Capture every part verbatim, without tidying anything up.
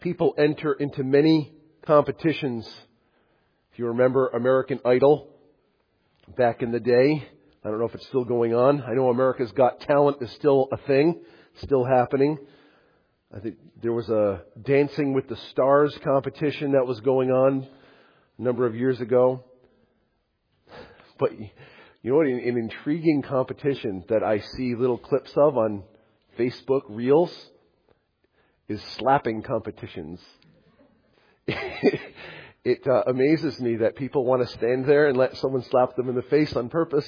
People enter into many competitions. If you remember American Idol back in the day, I don't know if it's still going on. I know America's Got Talent is still a thing, still happening. I think there was a Dancing with the Stars competition that was going on a number of years ago. But you know what, an, an intriguing competition that I see little clips of on Facebook Reels is slapping competitions. It uh, amazes me that people want to stand there and let someone slap them in the face on purpose.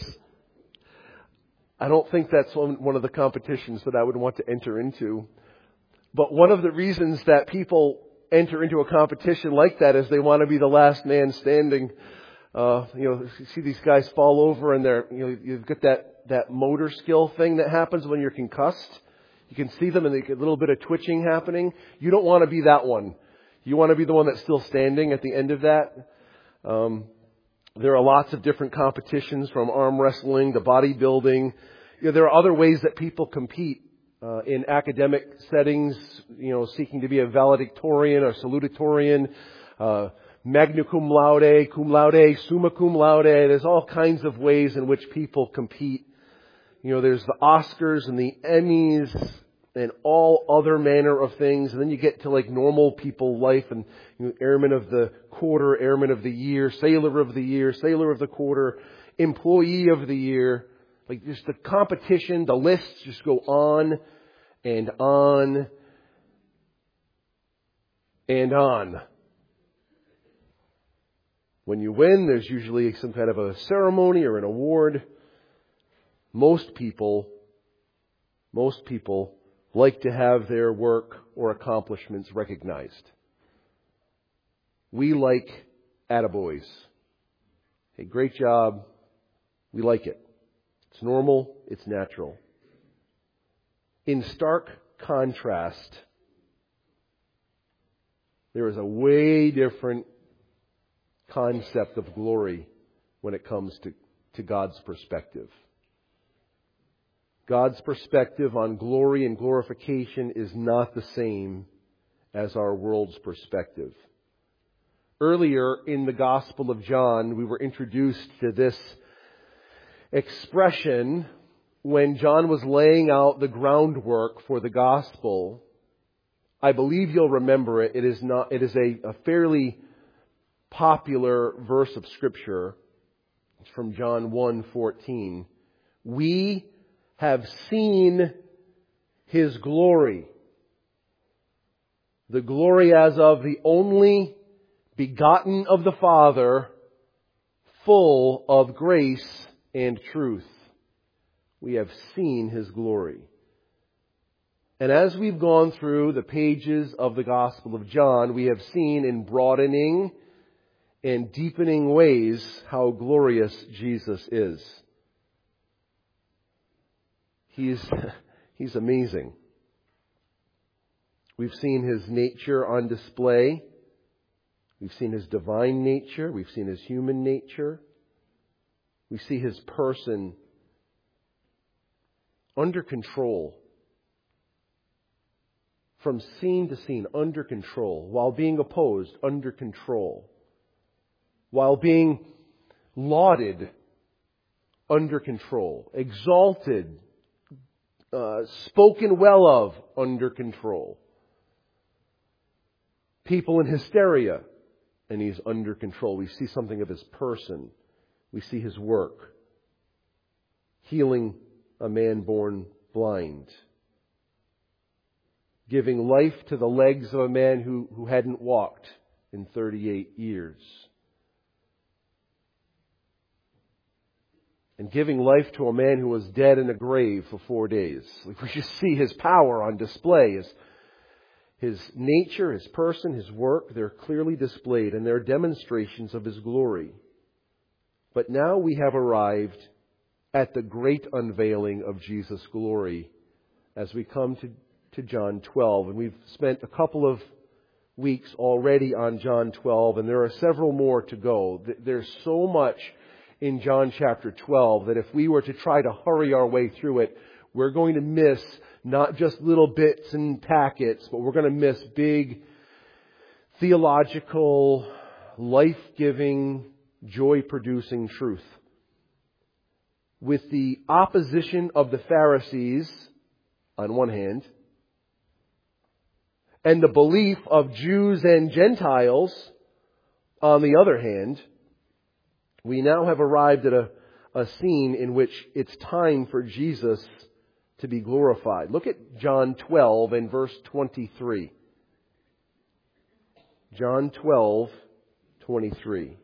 I don't think that's one, one of the competitions that I would want to enter into. But one of the reasons that people enter into a competition like that is they want to be the last man standing. Uh, you know, you see these guys fall over and they're, you know, you've got that, that motor skill thing that happens when you're concussed. You can see them and they get a little bit of twitching happening. You don't want to be that one. You want to be the one that's still standing at the end of that. Um, there are lots of different competitions, from arm wrestling to bodybuilding. You know, there are other ways that people compete uh, in academic settings, you know, seeking to be a valedictorian or salutatorian, uh, magna cum laude, cum laude, summa cum laude. There's all kinds of ways in which people compete. You know, there's the Oscars and the Emmys and all other manner of things. And then you get to like normal people life and, you know, airman of the quarter, airman of the year, sailor of the year, sailor of the quarter, employee of the year. Like just the competition, the lists just go on and on and on. When you win, there's usually some kind of a ceremony or an award. Most people, most people like to have their work or accomplishments recognized. We like attaboys. Hey, great job. We like it. It's normal. It's natural. In stark contrast, there is a way different concept of glory when it comes to, to God's perspective. God's perspective on glory and glorification is not the same as our world's perspective. Earlier in the Gospel of John, we were introduced to this expression when John was laying out the groundwork for the Gospel. I believe you'll remember it. It is not. It is a, a fairly popular verse of Scripture. It's from John one fourteen. We have seen His glory, the glory as of the only begotten of the Father, full of grace and truth. We have seen His glory. And as we've gone through the pages of the Gospel of John, we have seen in broadening and deepening ways how glorious Jesus is. He's, he's amazing. We've seen His nature on display. We've seen His divine nature. We've seen His human nature. We see His person under control. From scene to scene, under control. While being opposed, under control. While being lauded, under control. Exalted, Uh, spoken well of, under control. People in hysteria, and He's under control. We see something of His person. We see His work. Healing a man born blind. Giving life to the legs of a man who, who hadn't walked in thirty-eight years. And giving life to a man who was dead in a grave for four days. We just see His power on display. His, his nature, His person, His work, they're clearly displayed, and they're demonstrations of His glory. But now we have arrived at the great unveiling of Jesus' glory as we come to, to John twelve. And we've spent a couple of weeks already on John twelve, and there are several more to go. There's so much in John chapter twelve that if we were to try to hurry our way through it, we're going to miss not just little bits and packets, but we're going to miss big theological, life-giving, joy-producing truth. With the opposition of the Pharisees on one hand, and the belief of Jews and Gentiles on the other hand, we now have arrived at a, a scene in which it's time for Jesus to be glorified. Look at John twelve and verse twenty-three. John twelve, twenty-three.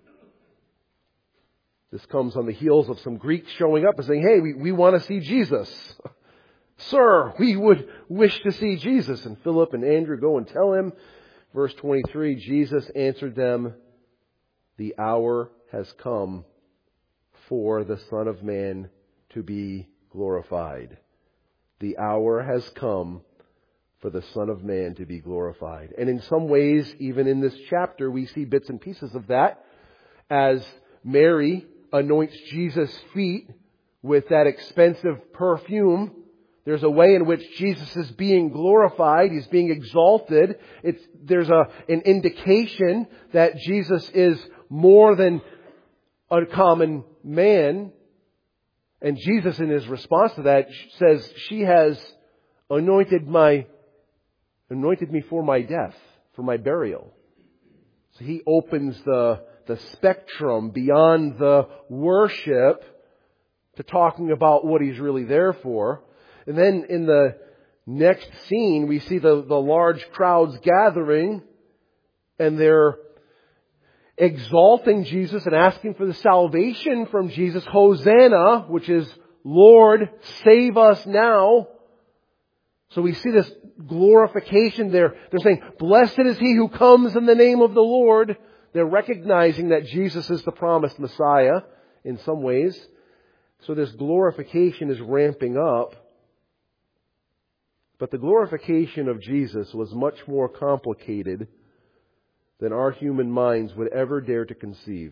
This comes on the heels of some Greeks showing up and saying, hey, we, we want to see Jesus. Sir, we would wish to see Jesus. And Philip and Andrew go and tell him. Verse twenty-three, Jesus answered them, the hour has come for the Son of Man to be glorified. The hour has come for the Son of Man to be glorified. And in some ways, even in this chapter, we see bits and pieces of that as Mary anoints Jesus' feet with that expensive perfume. There's a way in which Jesus is being glorified. He's being exalted. It's, there's a, an indication that Jesus is more than a common man. And Jesus, in His response to that, says, she has anointed my, anointed me for my death, for my burial. So He opens the, the spectrum beyond the worship to talking about what He's really there for. And then in the next scene, we see the, the large crowds gathering, and they're exalting Jesus and asking for the salvation from Jesus. Hosanna, which is, Lord, save us now. So we see this glorification there. They're saying, blessed is he who comes in the name of the Lord. They're recognizing that Jesus is the promised Messiah in some ways. So this glorification is ramping up. But the glorification of Jesus was much more complicated than our human minds would ever dare to conceive.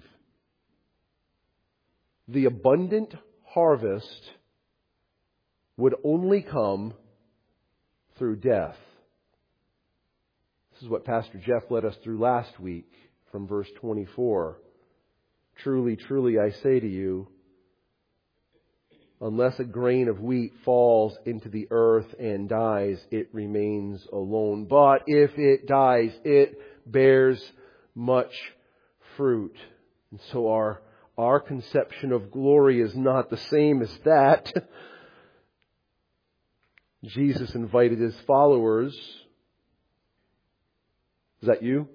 The abundant harvest would only come through death. This is what Pastor Jeff led us through last week from verse twenty-four. Truly, truly, I say to you, unless a grain of wheat falls into the earth and dies, it remains alone. But if it dies, it bears much fruit. And so our, our conception of glory is not the same as that. Jesus invited His followers. Is that you?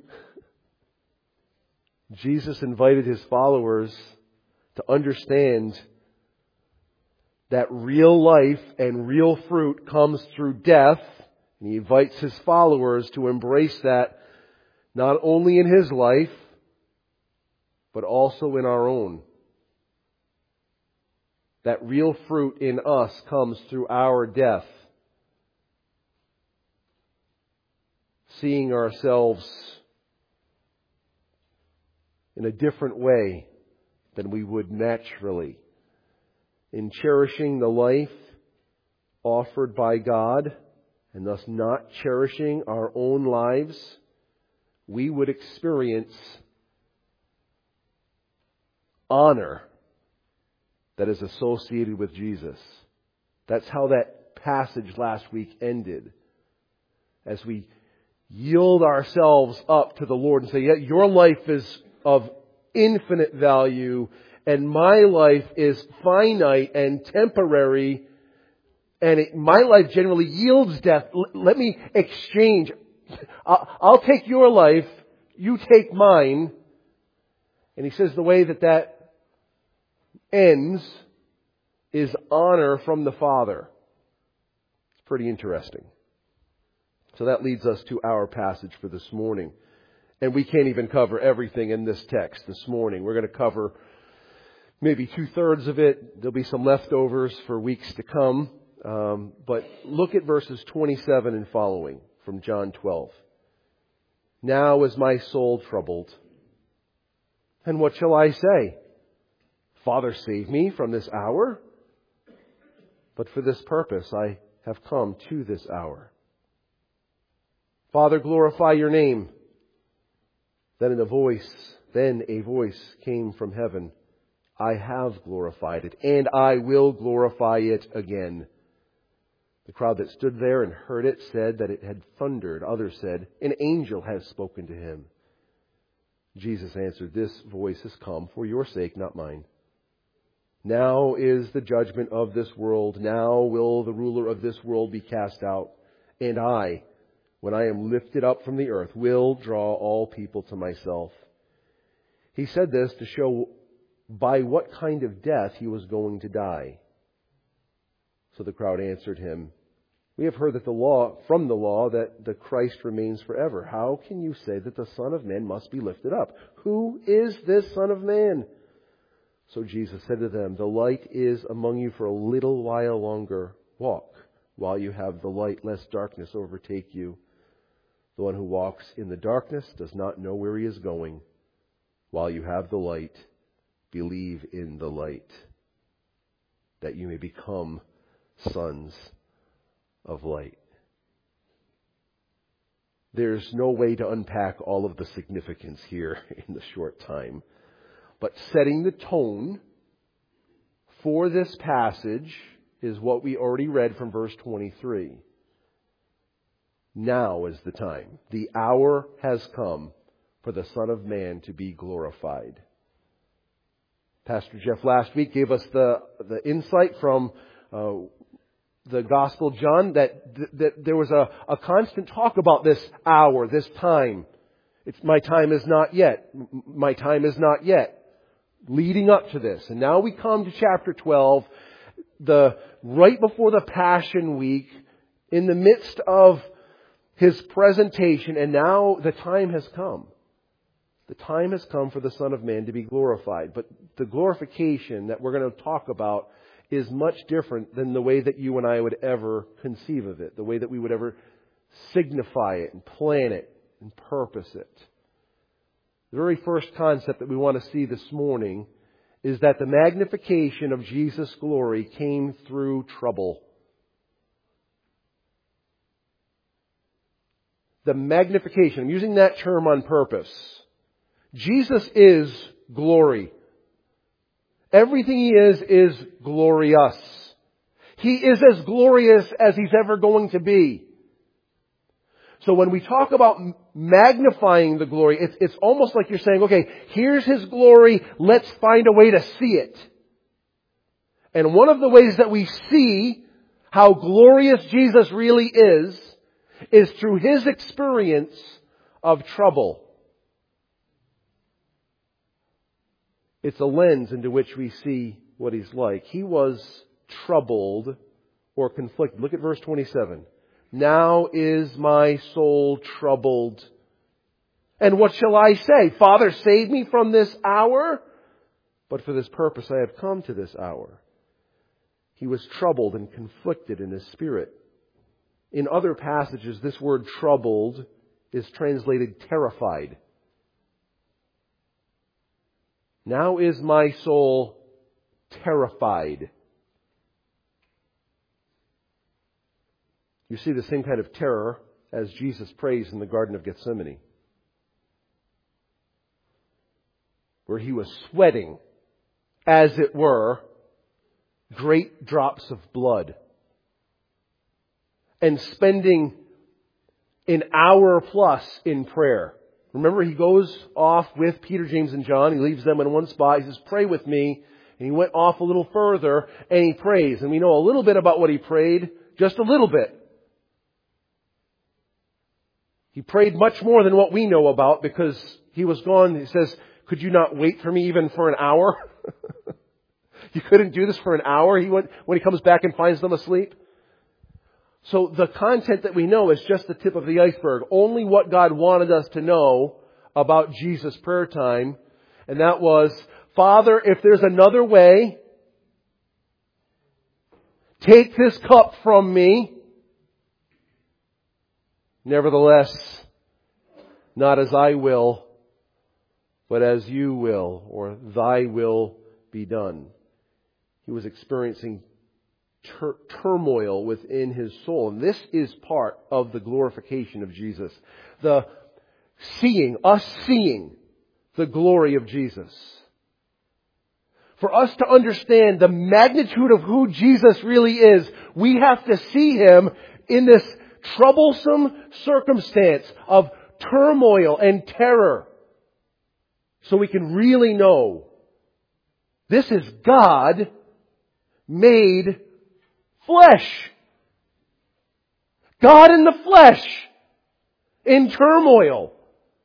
Jesus invited His followers to understand that real life and real fruit comes through death. And He invites His followers to embrace that not only in His life, but also in our own. That real fruit in us comes through our death. Seeing ourselves in a different way than we would naturally. In cherishing the life offered by God, and thus not cherishing our own lives, we would experience honor that is associated with Jesus. That's how that passage last week ended. As we yield ourselves up to the Lord and say, yeah, your life is of infinite value, and my life is finite and temporary, and it, my life generally yields death. L- let me exchange. I'll, I'll take your life, you take mine. And He says the way that that ends is honor from the Father. It's pretty interesting. So that leads us to our passage for this morning. And we can't even cover everything in this text this morning. We're going to cover maybe two-thirds of it. There'll be some leftovers for weeks to come. Um, but look at verses twenty-seven and following from John twelve. Now is my soul troubled. And what shall I say? Father, save me from this hour. But for this purpose I have come to this hour. Father, glorify your name. Then a voice, then a voice came from heaven. I have glorified it, and I will glorify it again. The crowd that stood there and heard it said that it had thundered. Others said, an angel has spoken to him. Jesus answered, this voice has come for your sake, not mine. Now is the judgment of this world. Now will the ruler of this world be cast out. And I, when I am lifted up from the earth, will draw all people to myself. He said this to show by what kind of death he was going to die. So the crowd answered him, we have heard that the law, from the law, that the Christ remains forever. How can you say that the Son of Man must be lifted up? Who is this Son of Man? So Jesus said to them, the light is among you for a little while longer. Walk while you have the light, lest darkness overtake you. The one who walks in the darkness does not know where he is going. While you have the light, believe in the light, that you may become sons of light. There's no way to unpack all of the significance here in the short time. But setting the tone for this passage is what we already read from verse twenty-three. Now is the time. The hour has come for the Son of Man to be glorified. Pastor Jeff last week gave us the, the insight from uh, the Gospel of John that, that there was a, a constant talk about this hour, this time. It's my time is not yet. My time is not yet. Leading up to this. And now we come to chapter twelve, the right before the Passion Week, in the midst of His presentation, and now the time has come. The time has come for the Son of Man to be glorified. But the glorification that we're going to talk about is much different than the way that you and I would ever conceive of it, the way that we would ever signify it and plan it and purpose it. The very first concept that we want to see this morning is that the magnification of Jesus' glory came through trouble. The magnification, I'm using that term on purpose. Jesus is glory. Everything He is, is glorious. He is as glorious as He's ever going to be. So when we talk about magnifying the glory, it's, it's almost like you're saying, okay, here's His glory, let's find a way to see it. And one of the ways that we see how glorious Jesus really is, is through His experience of trouble. It's a lens into which we see what He's like. He was troubled or conflicted. Look at verse twenty-seven. Now is my soul troubled. And what shall I say? Father, save me from this hour. But for this purpose I have come to this hour. He was troubled and conflicted in his spirit. In other passages, this word troubled is translated terrified. Now is my soul terrified. You see the same kind of terror as Jesus prays in the Garden of Gethsemane, where He was sweating, as it were, great drops of blood, and spending an hour plus in prayer. Remember, He goes off with Peter, James, and John. He leaves them in one spot. He says, pray with me. And He went off a little further and He prays. And we know a little bit about what He prayed, just a little bit. He prayed much more than what we know about because He was gone. He says, could you not wait for me even for an hour? You couldn't do this for an hour? He went, when He comes back and finds them asleep. So the content that we know is just the tip of the iceberg. Only what God wanted us to know about Jesus' prayer time. And that was, Father, if there's another way, take this cup from me. Nevertheless, not as I will, but as you will, or thy will be done. He was experiencing Tur- turmoil within His soul. And this is part of the glorification of Jesus. The seeing, us seeing the glory of Jesus. For us to understand the magnitude of who Jesus really is, we have to see Him in this troublesome circumstance of turmoil and terror. So we can really know this is God made flesh. God in the flesh. In turmoil.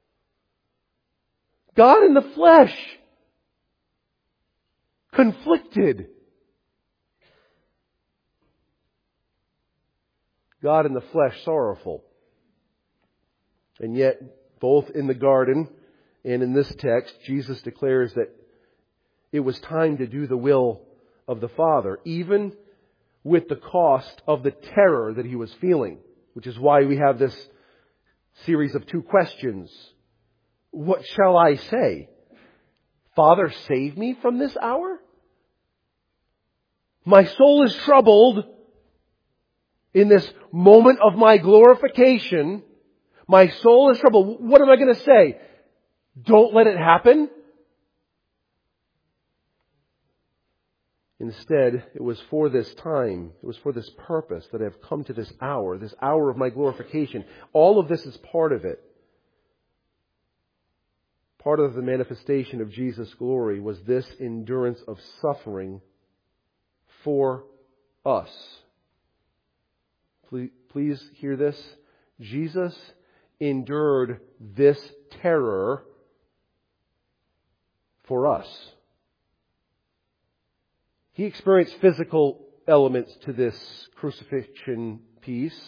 God in the flesh. Conflicted. God in the flesh, sorrowful. And yet, both in the garden and in this text, Jesus declares that it was time to do the will of the Father, even with the cost of the terror that He was feeling, which is why we have this series of two questions. What shall I say? Father, save me from this hour? My soul is troubled. In this moment of my glorification, my soul is troubled. What am I going to say? Don't let it happen? Instead, it was for this time, it was for this purpose that I have come to this hour, this hour of my glorification. All of this is part of it. Part of the manifestation of Jesus' glory was this endurance of suffering for us. Please, please hear this. Jesus endured this terror for us. He experienced physical elements to this crucifixion piece.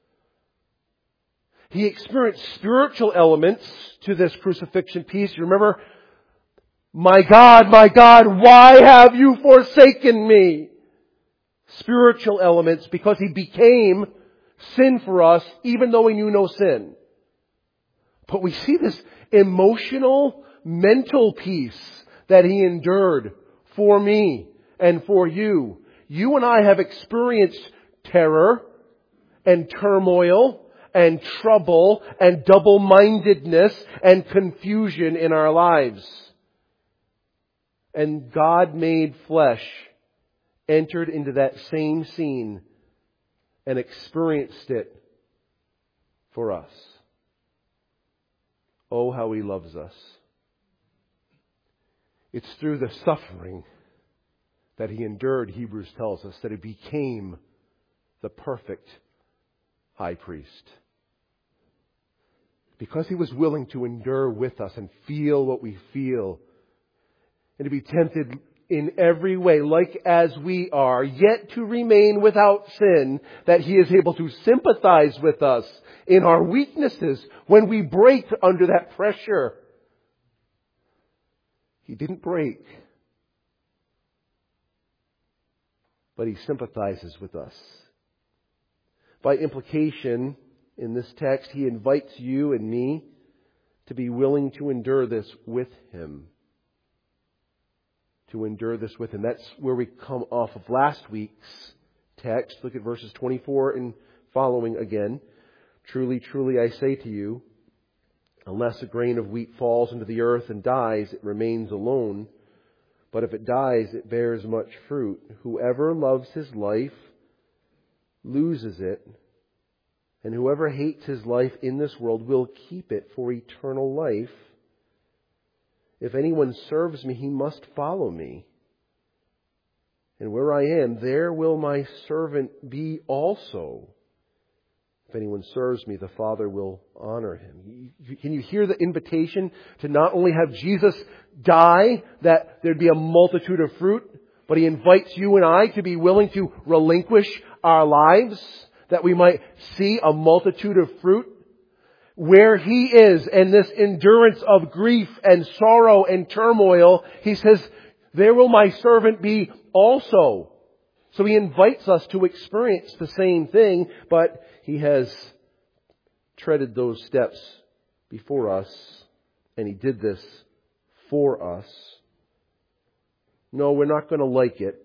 He experienced spiritual elements to this crucifixion piece. You remember, my God, my God, why have you forsaken me? Spiritual elements because He became sin for us even though He knew no sin. But we see this emotional, mental piece that He endured for me and for you. You and I have experienced terror and turmoil and trouble and double-mindedness and confusion in our lives. And God made flesh entered into that same scene and experienced it for us. Oh, how He loves us. It's through the suffering that He endured, Hebrews tells us, that He became the perfect high priest. Because He was willing to endure with us and feel what we feel, and to be tempted in every way, like as we are, yet to remain without sin, that He is able to sympathize with us in our weaknesses when we break under that pressure. He didn't break, but He sympathizes with us. By implication, in this text, He invites you and me to be willing to endure this with Him. To endure this with Him. That's where we come off of last week's text. Look at verses twenty-four and following again. Truly, truly, I say to you, unless a grain of wheat falls into the earth and dies, it remains alone. But if it dies, it bears much fruit. Whoever loves his life loses it. And whoever hates his life in this world will keep it for eternal life. If anyone serves me, he must follow me. And where I am, there will my servant be also. If anyone serves me, the Father will honor him. Can you hear the invitation to not only have Jesus die, that there'd be a multitude of fruit, but He invites you and I to be willing to relinquish our lives, that we might see a multitude of fruit? Where He is and this endurance of grief and sorrow and turmoil, He says, there will my servant be also. So He invites us to experience the same thing, but He has treaded those steps before us, and He did this for us. No, we're not going to like it.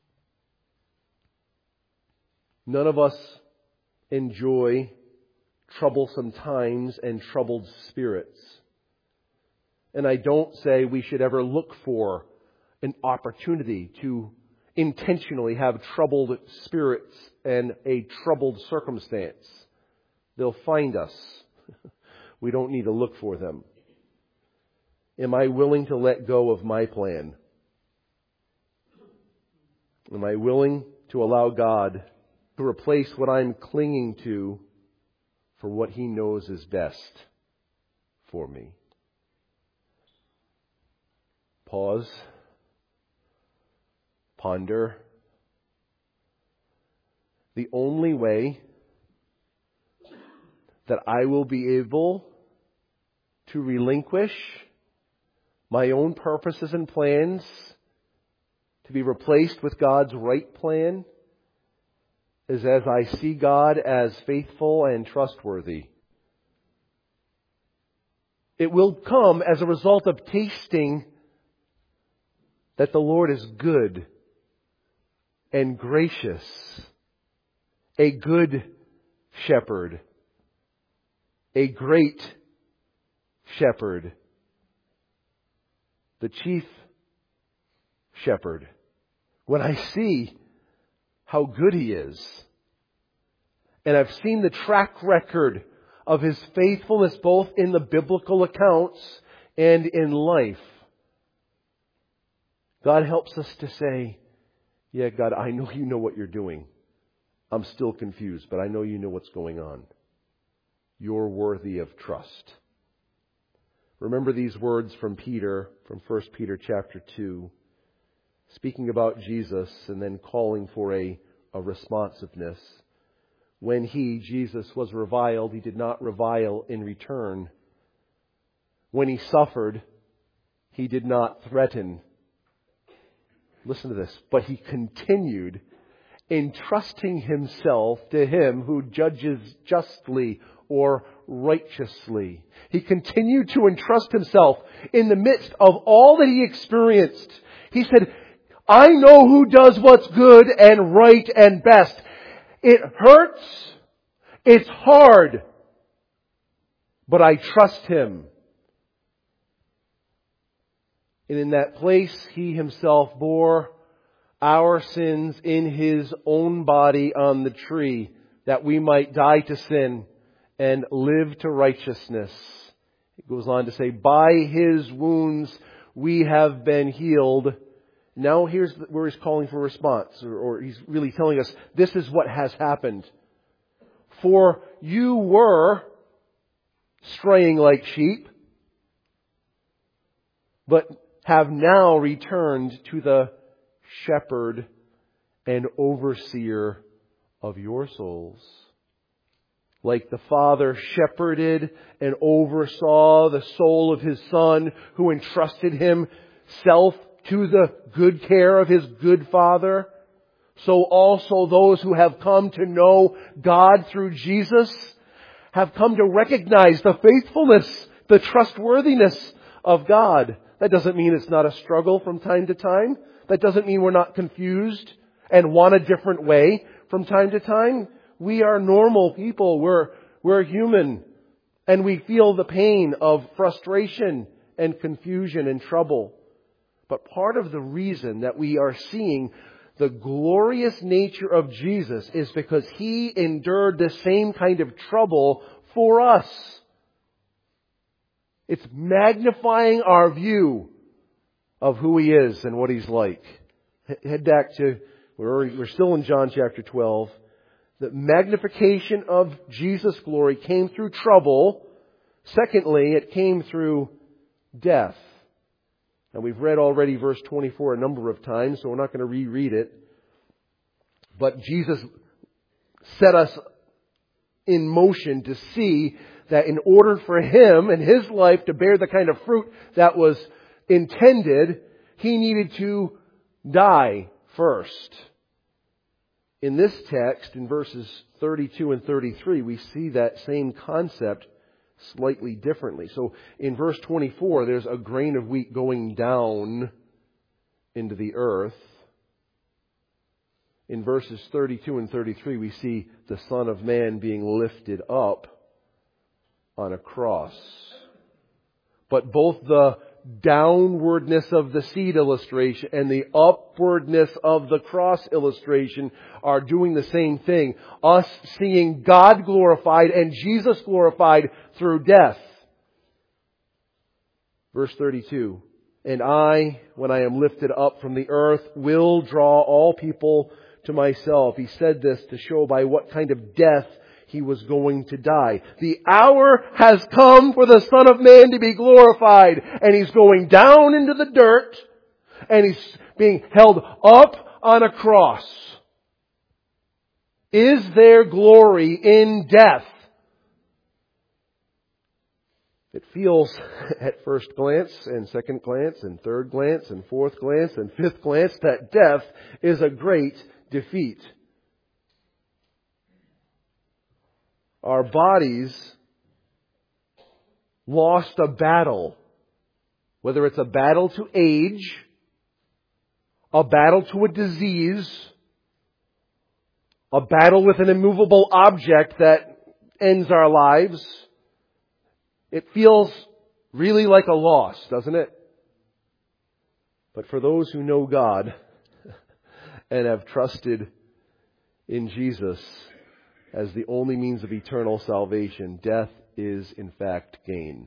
None of us enjoy troublesome times and troubled spirits. And I don't say we should ever look for an opportunity to intentionally have troubled spirits and a troubled circumstance. They'll find us. We don't need to look for them. Am I willing to let go of my plan? Am I willing to allow God to replace what I'm clinging to for what He knows is best for me? Pause. Ponder. The only way that I will be able to relinquish my own purposes and plans to be replaced with God's right plan is as I see God as faithful and trustworthy. It will come as a result of tasting that the Lord is good and gracious, a good shepherd, a great shepherd, the chief shepherd. When I see how good He is, and I've seen the track record of His faithfulness both in the biblical accounts and in life, God helps us to say, yeah, God, I know You know what You're doing. I'm still confused, but I know You know what's going on. You're worthy of trust. Remember these words from Peter, from First Peter chapter two, speaking about Jesus and then calling for a, a responsiveness. When He, Jesus, was reviled, He did not revile in return. When He suffered, He did not threaten. Listen to this. But He continued entrusting Himself to Him who judges justly or righteously. He continued to entrust Himself in the midst of all that He experienced. He said, I know who does what's good and right and best. It hurts. It's hard. But I trust Him. And in that place, He Himself bore our sins in His own body on the tree, that we might die to sin and live to righteousness. It goes on to say, by His wounds we have been healed. Now here's where He's calling for response, or, or He's really telling us this is what has happened. For you were straying like sheep, but have now returned to the shepherd and overseer of your souls. Like the Father shepherded and oversaw the soul of His Son, who entrusted Himself to the good care of His good Father, so also those who have come to know God through Jesus have come to recognize the faithfulness, the trustworthiness of God. That doesn't mean it's not a struggle from time to time. That doesn't mean we're not confused and want a different way from time to time. We are normal people. We're, we're human. And we feel the pain of frustration and confusion and trouble. But part of the reason that we are seeing the glorious nature of Jesus is because He endured the same kind of trouble for us. It's magnifying our view of who He is and what He's like. Head back to, we're, we're still in John chapter twelve. The magnification of Jesus' glory came through trouble. Secondly, it came through death. And we've read already verse twenty-four a number of times, so we're not going to reread it. But Jesus set us in motion to see that in order for Him and His life to bear the kind of fruit that was intended, He needed to die first. In this text, in verses thirty-two and thirty-three, we see that same concept slightly differently. So in verse twenty-four, there's a grain of wheat going down into the earth. In verses thirty-two and thirty-three, we see the Son of Man being lifted up on a cross. But both the downwardness of the seed illustration and the upwardness of the cross illustration are doing the same thing. Us seeing God glorified and Jesus glorified through death. Verse thirty-two. And I, when I am lifted up from the earth, will draw all people to myself. He said this to show by what kind of death He was going to die. The hour has come for the Son of Man to be glorified. And He's going down into the dirt. And He's being held up on a cross. Is there glory in death? It feels at first glance and second glance and third glance and fourth glance and fifth glance that death is a great defeat. Our bodies lost a battle, whether it's a battle to age, a battle to a disease, a battle with an immovable object that ends our lives. It feels really like a loss, doesn't it? But for those who know God and have trusted in Jesus as the only means of eternal salvation, death is in fact gain.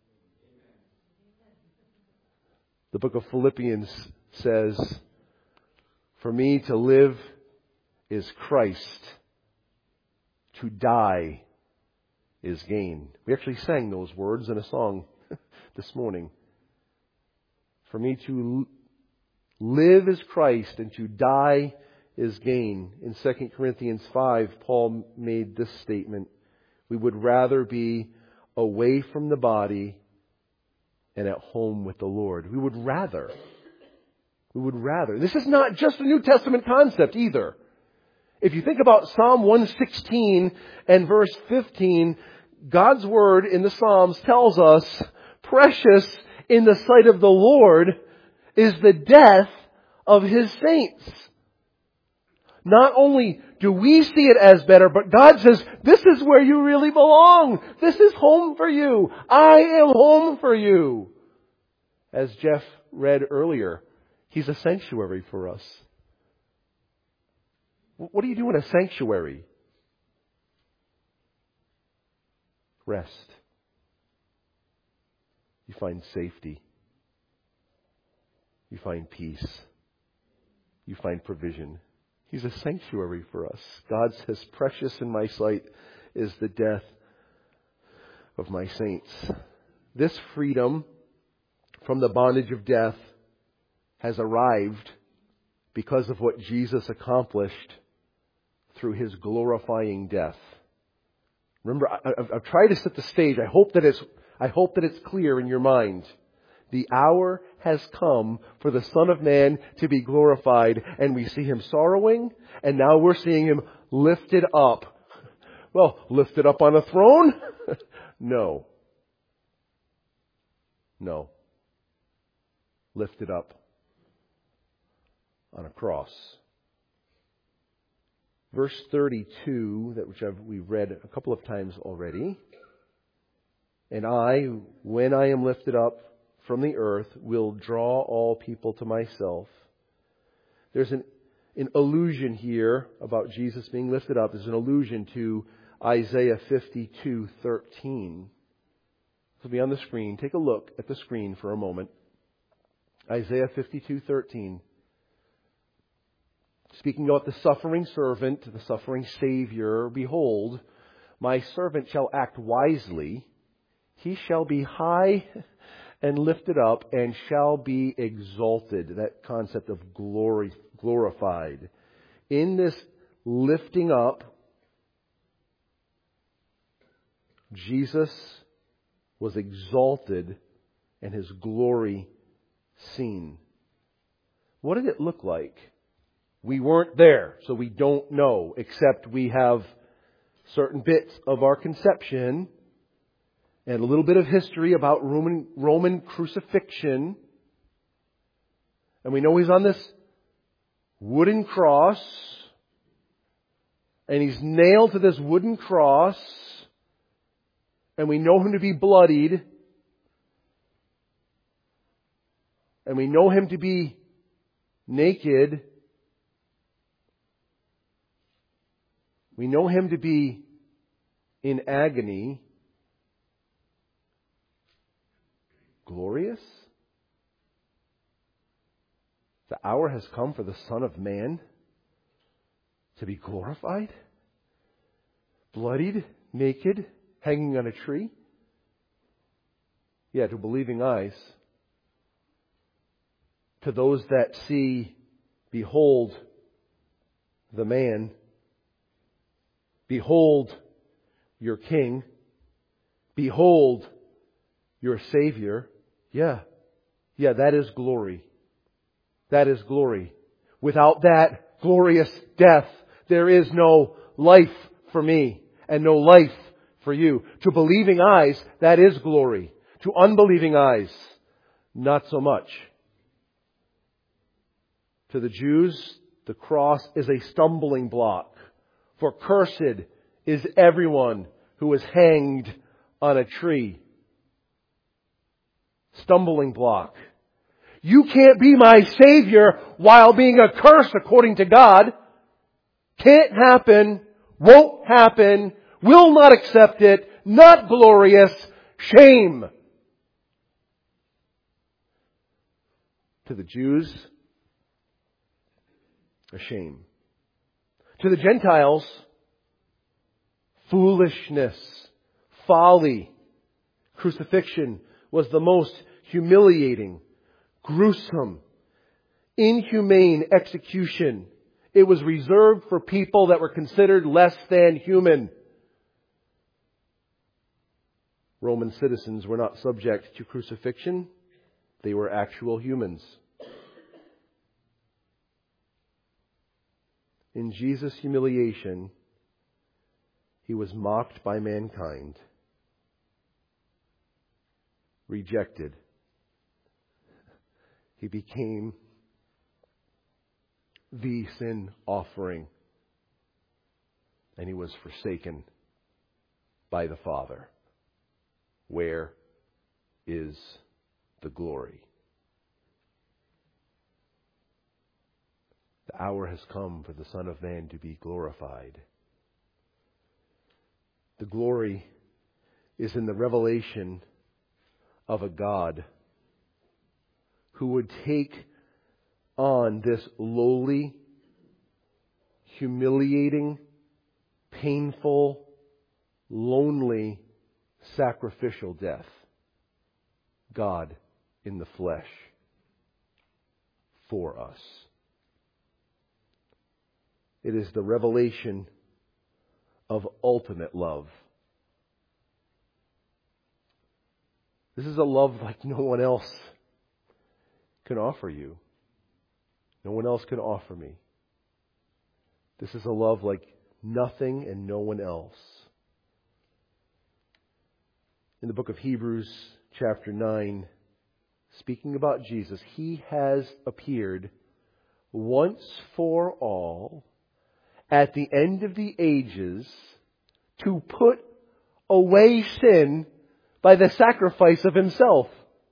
The book of Philippians says, "For me to live is Christ, to die is gain." We actually sang those words in a song this morning. For me to live is Christ and to die is gain. In Second Corinthians five, Paul made this statement: we would rather be away from the body and at home with the Lord. We would rather. We would rather. This is not just a New Testament concept either. If you think about Psalm one sixteen and verse fifteen, God's Word in the Psalms tells us, precious in the sight of the Lord is the death of His saints. Not only do we see it as better, but God says, this is where you really belong. This is home for you. I am home for you. As Jeff read earlier, He's a sanctuary for us. What do you do in a sanctuary? Rest. You find safety. You find peace. You find provision. He's a sanctuary for us. God says, precious in my sight is the death of my saints. This freedom from the bondage of death has arrived because of what Jesus accomplished through His glorifying death. Remember, I, I've, I've tried to set the stage. I hope that it's, I hope that it's clear in your mind. The hour has come for the Son of Man to be glorified, and we see Him sorrowing, and now we're seeing Him lifted up. Well, lifted up on a throne? No. No. Lifted up on a cross. Verse thirty-two, that which I've, we've read a couple of times already. And I, when I am lifted up from the earth, will draw all people to myself. There's an, an allusion here about Jesus being lifted up. There's an allusion to Isaiah fifty-two thirteen. This will be on the screen. Take a look at the screen for a moment. Isaiah fifty-two thirteen. Speaking about the suffering servant, the suffering Savior, behold, my servant shall act wisely. He shall be high and lifted up and shall be exalted. That concept of glory, glorified. In this lifting up, Jesus was exalted and His glory seen. What did it look like? We weren't there, so we don't know, except we have certain bits of our conception and a little bit of history about Roman, Roman crucifixion. And we know He's on this wooden cross, and He's nailed to this wooden cross, and we know Him to be bloodied, and we know Him to be naked, we know Him to be in agony, glorious. The hour has come for the Son of Man to be glorified, bloodied, naked, hanging on a tree. Yeah, to believing eyes. To those that see, behold the man. Behold your King. Behold your Savior. Yeah. Yeah, that is glory. That is glory. Without that glorious death, there is no life for me and no life for you. To believing eyes, that is glory. To unbelieving eyes, not so much. To the Jews, the cross is a stumbling block. For cursed is everyone who is hanged on a tree. Stumbling block. You can't be my Savior while being accursed according to God. Can't happen. Won't happen. Will not accept it. Not glorious. Shame. To the Jews, a shame. To the Gentiles, foolishness, folly. Crucifixion was the most humiliating, gruesome, inhumane execution. It was reserved for people that were considered less than human. Roman citizens were not subject to crucifixion. They were actual humans. In Jesus' humiliation, He was mocked by mankind, rejected. He became the sin offering, and He was forsaken by the Father. Where is the glory? The hour has come for the Son of Man to be glorified. The glory is in the revelation of a God who would take on this lowly, humiliating, painful, lonely, sacrificial death. God in the flesh for us. It is the revelation of ultimate love. This is a love like no one else can offer you. No one else can offer me. This is a love like nothing and no one else. In the book of Hebrews, chapter nine, speaking about Jesus, He has appeared once for all at the end of the ages to put away sin by the sacrifice of Himself.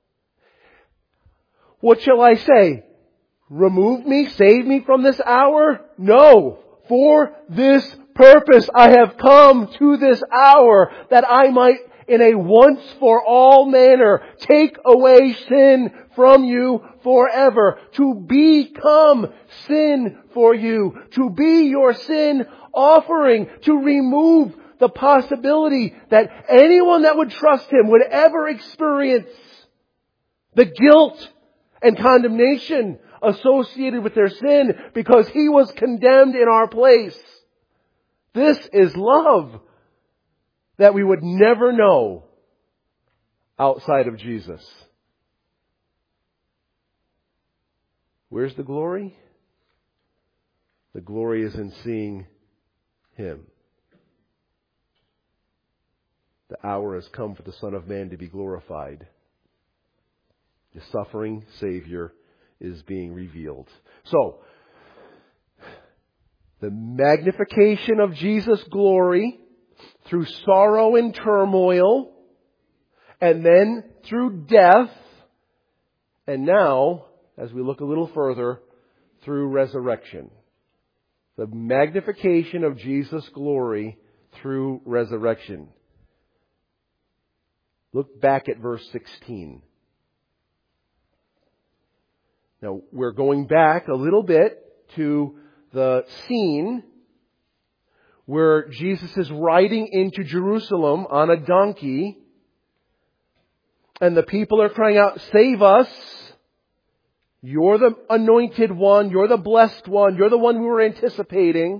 What shall I say? Remove me, save me from this hour? No. For this purpose I have come to this hour, that I might in a once for all manner take away sin from you forever. To become sin for you. To be your sin offering. To remove the possibility that anyone that would trust Him would ever experience the guilt and condemnation associated with their sin, because He was condemned in our place. This is love that we would never know outside of Jesus. Where's the glory? The glory is in seeing Him. The hour has come for the Son of Man to be glorified. The suffering Savior is being revealed. So, the magnification of Jesus' glory through sorrow and turmoil and then through death, and now, as we look a little further, through resurrection. The magnification of Jesus' glory through resurrection. Look back at verse sixteen. Now, we're going back a little bit to the scene where Jesus is riding into Jerusalem on a donkey, and the people are crying out, "Save us! You're the anointed one. You're the blessed one. You're the one we were anticipating."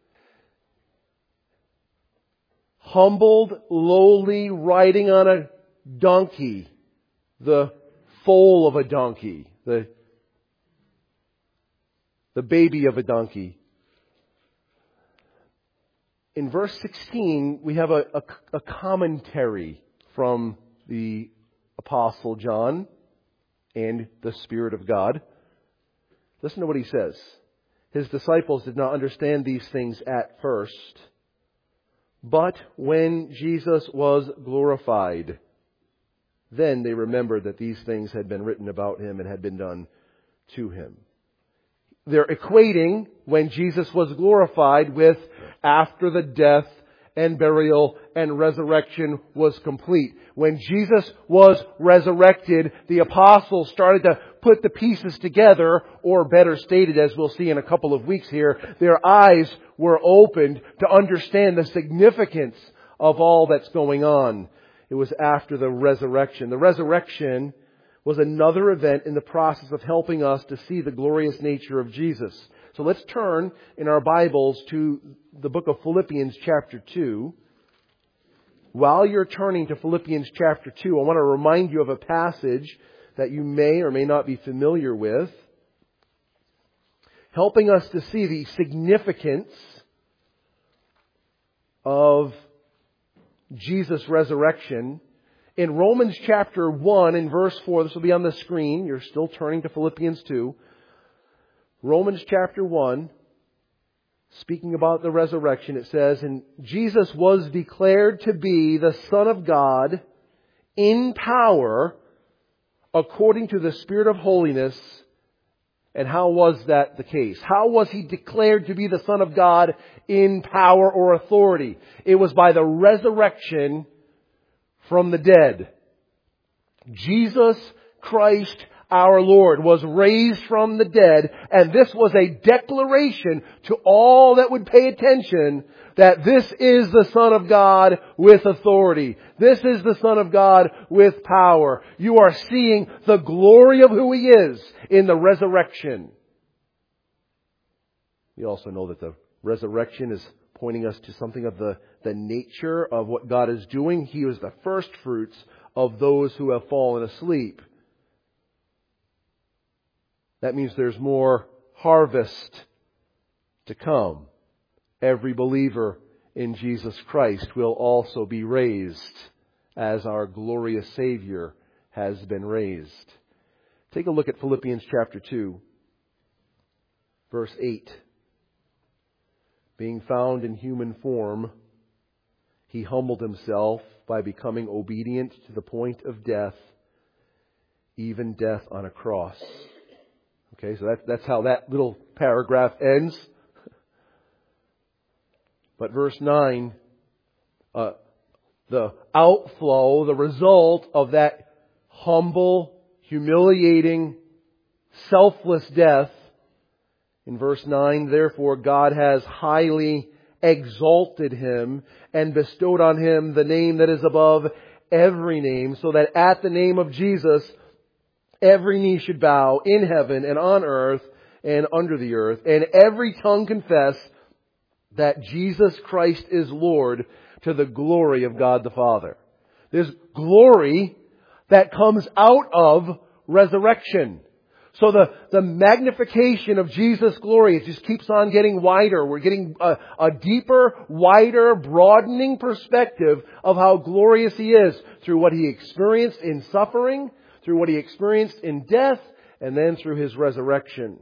Humbled, lowly, riding on a donkey. The foal of a donkey. The, the baby of a donkey. In verse sixteen, we have a, a, a commentary from the Apostle John and the Spirit of God. Listen to what he says. His disciples did not understand these things at first, but when Jesus was glorified, then they remembered that these things had been written about Him and had been done to Him. They're equating when Jesus was glorified with after the death and burial and resurrection was complete. When Jesus was resurrected, the apostles started to put the pieces together, or better stated, as we'll see in a couple of weeks here, their eyes were opened to understand the significance of all that's going on. It was after the resurrection. The resurrection was another event in the process of helping us to see the glorious nature of Jesus. So let's turn in our Bibles to the book of Philippians chapter two. While you're turning to Philippians chapter two, I want to remind you of a passage that you may or may not be familiar with, helping us to see the significance of Jesus' resurrection. In Romans chapter one and verse four, this will be on the screen. You're still turning to Philippians two. Romans chapter one, speaking about the resurrection, it says, "And Jesus was declared to be the Son of God in power according to the Spirit of holiness." And how was that the case? How was He declared to be the Son of God in power or authority? It was by the resurrection from the dead. Jesus Christ our Lord was raised from the dead, and this was a declaration to all that would pay attention that this is the Son of God with authority. This is the Son of God with power. You are seeing the glory of who He is in the resurrection. We also know that the resurrection is pointing us to something of the, the nature of what God is doing. He was the first fruits of those who have fallen asleep. That means there's more harvest to come. Every believer in Jesus Christ will also be raised as our glorious Savior has been raised. Take a look at Philippians chapter two, verse eight. "Being found in human form, He humbled Himself by becoming obedient to the point of death, even death on a cross." Okay, so that's, that's how that little paragraph ends. But verse nine, uh, the outflow, the result of that humble, humiliating, selfless death, in verse nine, "Therefore God has highly exalted Him and bestowed on Him the name that is above every name, so that at the name of Jesus every knee should bow in heaven and on earth and under the earth, and every tongue confess that Jesus Christ is Lord, to the glory of God the Father." There's glory that comes out of resurrection. So the, the magnification of Jesus' glory, it just keeps on getting wider. We're getting a, a deeper, wider, broadening perspective of how glorious He is through what He experienced in suffering, through what He experienced in death, and then through His resurrection.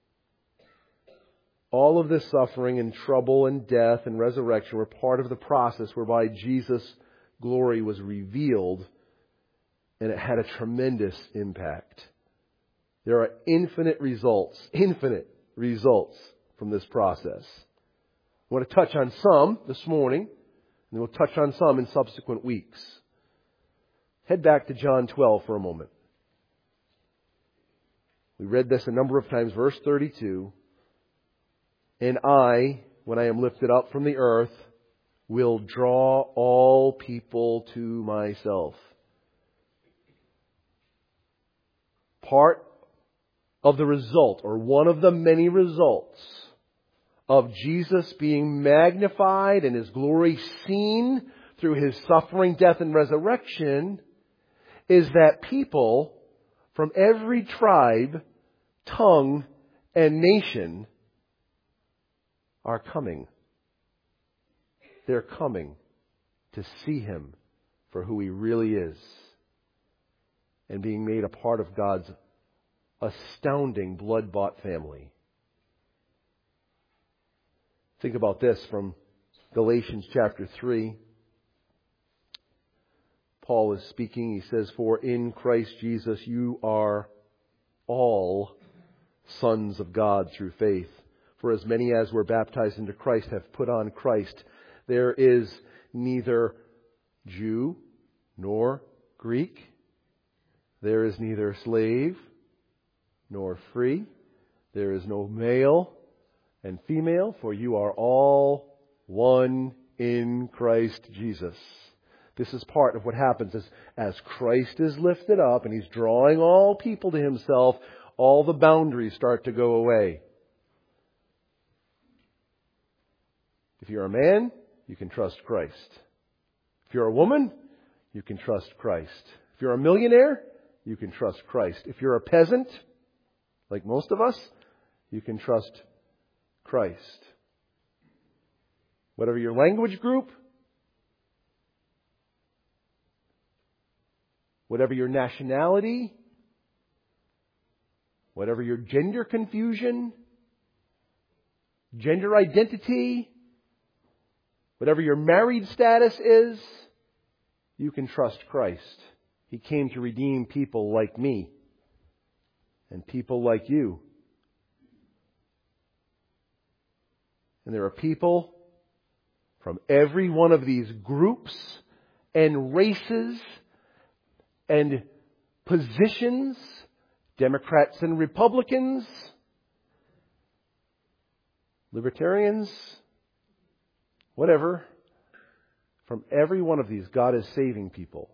All of this suffering and trouble and death and resurrection were part of the process whereby Jesus' glory was revealed And it had a tremendous impact. There are infinite results, infinite results from this process. I want to touch on some this morning, and then we'll touch on some in subsequent weeks. Head back to John twelve for a moment. We read this a number of times, verse thirty-two. And I, when I am lifted up from the earth, will draw all people to myself. Part of the result, or one of the many results, of Jesus being magnified and His glory seen through His suffering, death, and resurrection is that people from every tribe, tongue, and nation are coming. They're coming to see Him for who He really is and being made a part of God's astounding blood-bought family. Think about this from Galatians chapter three. Paul is speaking. He says, "For in Christ Jesus you are all sons of God through faith. For as many as were baptized into Christ have put on Christ. There is neither Jew nor Greek. There is neither slave nor free. There is no male and female, for you are all one in Christ Jesus." This is part of what happens as, as Christ is lifted up and He's drawing all people to Himself, all the boundaries start to go away. If you're a man, you can trust Christ. If you're a woman, you can trust Christ. If you're a millionaire, you can trust Christ. If you're a peasant, like most of us, you can trust Christ. Whatever your language group, whatever your nationality, whatever your gender confusion, gender identity, whatever your married status is, you can trust Christ. He came to redeem people like me and people like you. And there are people from every one of these groups and races and positions, Democrats and Republicans, libertarians, whatever. From every one of these, God is saving people.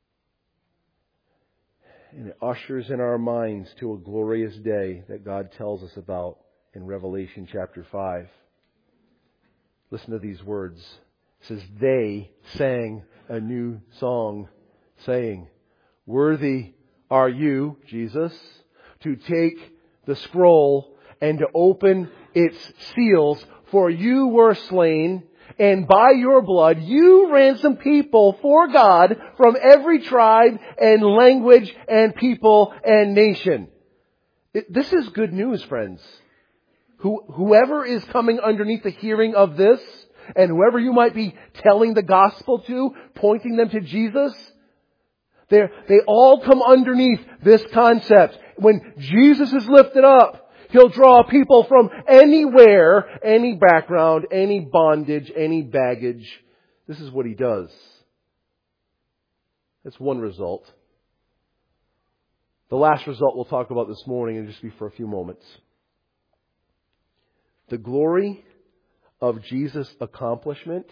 And it ushers in our minds to a glorious day that God tells us about in Revelation chapter five. Listen to these words. It says, "They sang a new song, saying, 'Worthy are you, Jesus, to take the scroll and to open its seals, for you were slain, and by your blood you ransomed people for God from every tribe and language and people and nation.'" It, this is good news, friends. Who, whoever is coming underneath the hearing of this, and whoever you might be telling the gospel to, pointing them to Jesus, they they all come underneath this concept. When Jesus is lifted up, He'll draw people from anywhere, any background, any bondage, any baggage. This is what He does. That's one result. The last result we'll talk about this morning, and just be for a few moments. The glory of Jesus' accomplishment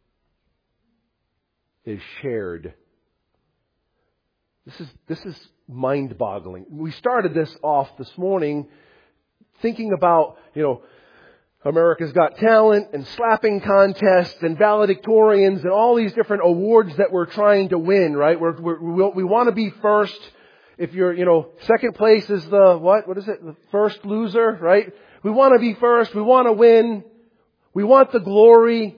is shared. This is, this is mind-boggling. We started this off this morning thinking about, you know, America's Got Talent and slapping contests and valedictorians and all these different awards that we're trying to win, right? We're, we're, we want to be first. If you're, you know, second place is the, what? What is it? The first loser, right? We want to be first. We want to win. We want the glory.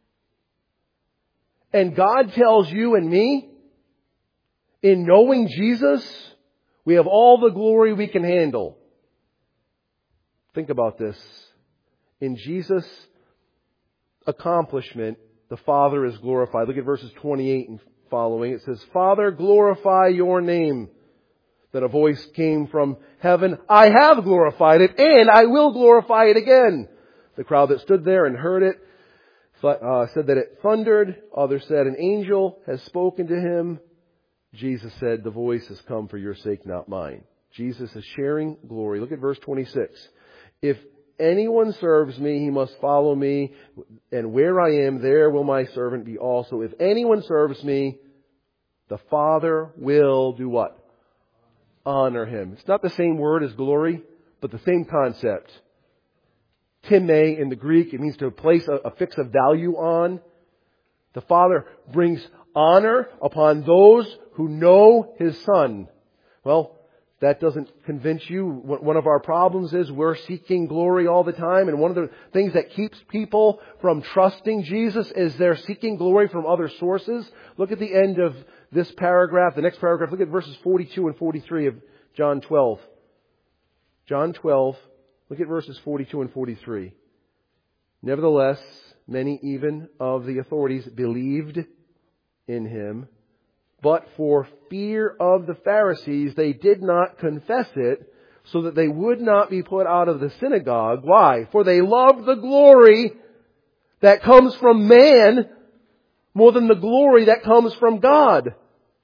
And God tells you and me, in knowing Jesus, we have all the glory we can handle. Think about this. In Jesus' accomplishment, the Father is glorified. Look at verses twenty-eight and following. It says, Father, glorify your name. Then a voice came from heaven, I have glorified it, and I will glorify it again. The crowd that stood there and heard it uh, said that it thundered. Others said, an angel has spoken to him. Jesus said, the voice has come for your sake, not mine. Jesus is sharing glory. Look at verse twenty-six. If anyone serves me, he must follow me, and where I am, there will my servant be also. If anyone serves me, the Father will do what? Honor him. It's not the same word as glory, but the same concept. Time in the Greek, it means to place a, a fix of value on. The Father brings honor upon those who know His Son. Well, that doesn't convince you. One of our problems is we're seeking glory all the time. And one of the things that keeps people from trusting Jesus is they're seeking glory from other sources. Look at the end of this paragraph, the next paragraph. Look at verses forty-two and forty-three of John twelve. John twelve, look at verses forty-two and forty-three. Nevertheless, many even of the authorities believed in Him. But for fear of the Pharisees, they did not confess it, so that they would not be put out of the synagogue. Why? For they loved the glory that comes from man more than the glory that comes from God.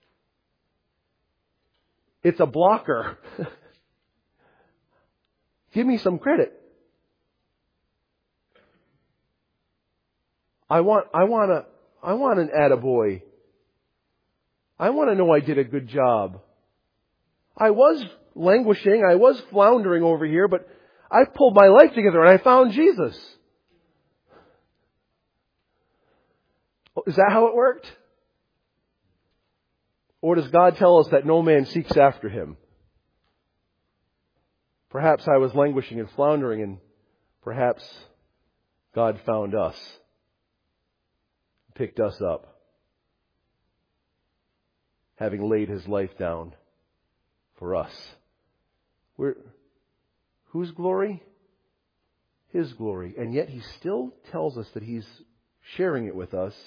It's a blocker. Give me some credit. I want, I want a, I want an attaboy. I want to know I did a good job. I was languishing, I was floundering over here, but I pulled my life together and I found Jesus. Is that how it worked? Or does God tell us that no man seeks after Him? Perhaps I was languishing and floundering, and perhaps God found us, picked us up, having laid His life down for us. We're, whose glory? His glory. And yet He still tells us that He's sharing it with us.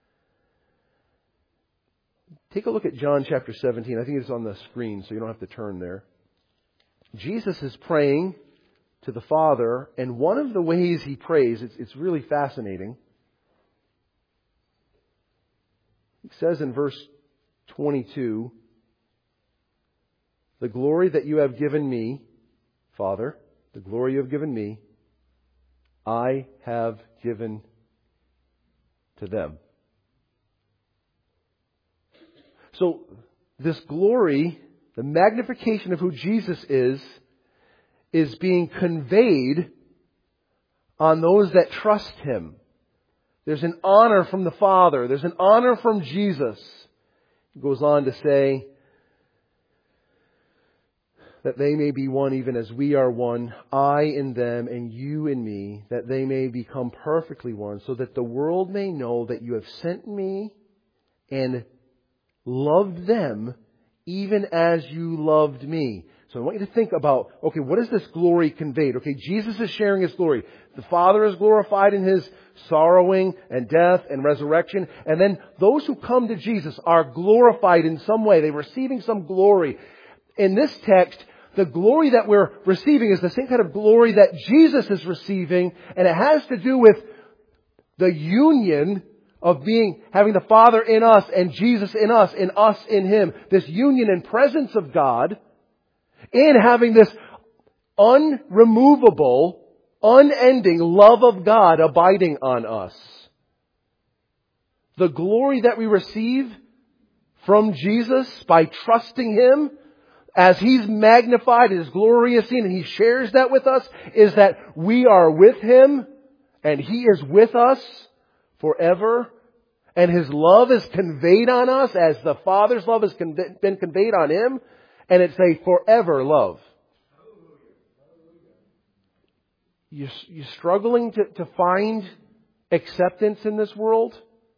Take a look at John chapter seventeen. I think it's on the screen, so you don't have to turn there. Jesus is praying to the Father, and one of the ways He prays, it's, it's really fascinating. He says in verse twenty-two, the glory that you have given me, Father, the glory you have given me, I have given to them. So this glory, the magnification of who Jesus is, is being conveyed on those that trust Him. There's an honor from the Father. There's an honor from Jesus. He goes on to say that they may be one even as we are one, I in them and you in me, that they may become perfectly one, so that the world may know that you have sent me and loved them even as you loved me. So I want you to think about, okay, what is this glory conveyed? Okay, Jesus is sharing His glory. The Father is glorified in His sorrowing and death and resurrection. And then those who come to Jesus are glorified in some way. They're receiving some glory. In this text, the glory that we're receiving is the same kind of glory that Jesus is receiving. And it has to do with the union of being, having the Father in us and Jesus in us and us in Him. This union and presence of God. And having this unremovable, unending love of God abiding on us. The glory that we receive from Jesus by trusting Him as He's magnified, His glory is seen, and He shares that with us, is that we are with Him and He is with us forever. And His love is conveyed on us as the Father's love has been conveyed on Him. And it's a forever love. You, you struggling to, to find acceptance in this world?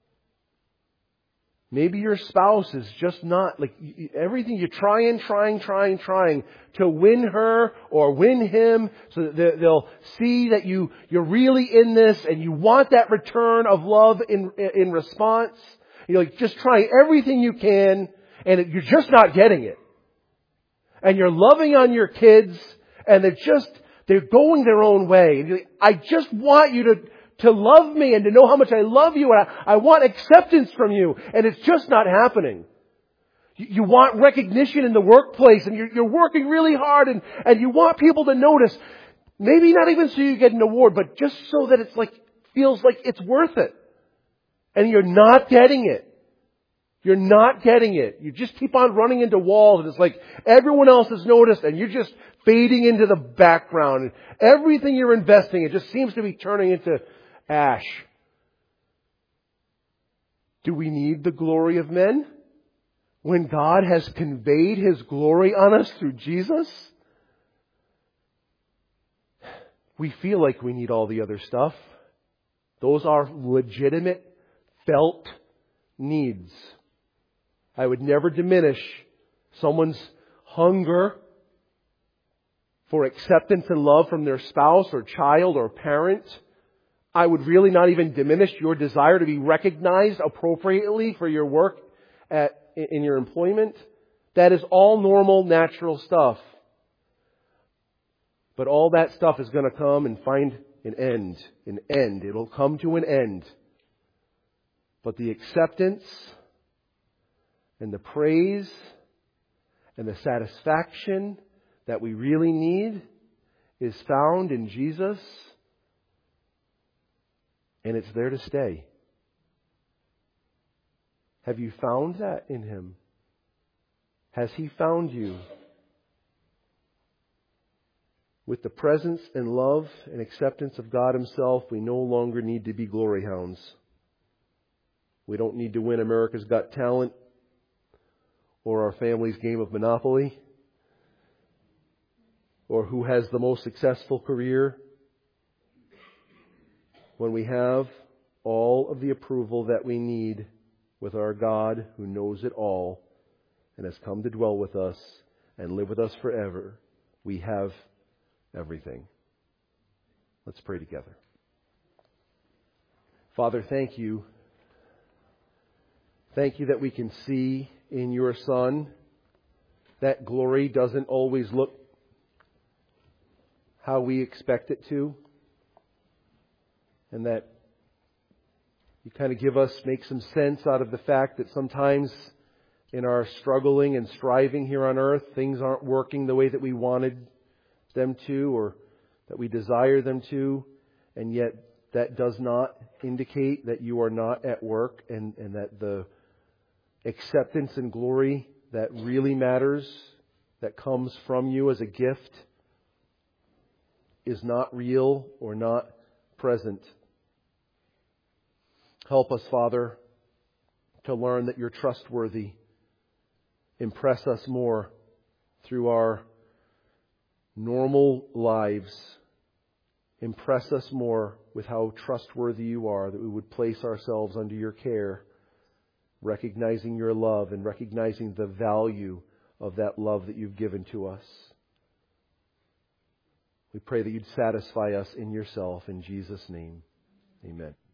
Maybe your spouse is just not, like, everything you're trying, trying, trying, trying to win her or win him so that they'll see that you, you're really in this and you want that return of love in, in response. You're like just trying everything you can, and it, you're just not getting it. And you're loving on your kids, and they're just, they're going their own way. And you're like, I just want you to, to love me and to know how much I love you, and I, I want acceptance from you, and it's just not happening. You, you want recognition in the workplace, and you're, you're working really hard, and, and you want people to notice. Maybe not even so you get an award, but just so that it's like, feels like it's worth it. And you're not getting it. You're not getting it. You just keep on running into walls, and it's like everyone else has noticed, and you're just fading into the background. And everything you're investing, it just seems to be turning into ash. Do we need the glory of men when God has conveyed His glory on us through Jesus? We feel like we need all the other stuff. Those are legitimate, felt needs. I would never diminish someone's hunger for acceptance and love from their spouse or child or parent. I would really not even diminish your desire to be recognized appropriately for your work at, in your employment. That is all normal, natural stuff. But all that stuff is going to come and find an end. An end. It'll come to an end. But the acceptance and the praise and the satisfaction that we really need is found in Jesus, and it's there to stay. Have you found that in Him? Has He found you? With the presence and love and acceptance of God Himself, we no longer need to be glory hounds. We don't need to win America's Got Talent or our family's game of Monopoly or who has the most successful career. When we have all of the approval that we need with our God who knows it all and has come to dwell with us and live with us forever, we have everything. Let's pray together. Father, thank you. Thank you that we can see in your Son that glory doesn't always look how we expect it to. And that you kind of give us, make some sense out of the fact that sometimes in our struggling and striving here on earth, things aren't working the way that we wanted them to or that we desire them to. And yet that does not indicate that you are not at work, and, and that the acceptance and glory that really matters, that comes from you as a gift, is not real or not present. Help us, Father, to learn that you're trustworthy. Impress us more through our normal lives. Impress us more with how trustworthy you are, that we would place ourselves under your care, recognizing your love and recognizing the value of that love that you've given to us. We pray that you'd satisfy us in yourself. In Jesus' name, amen.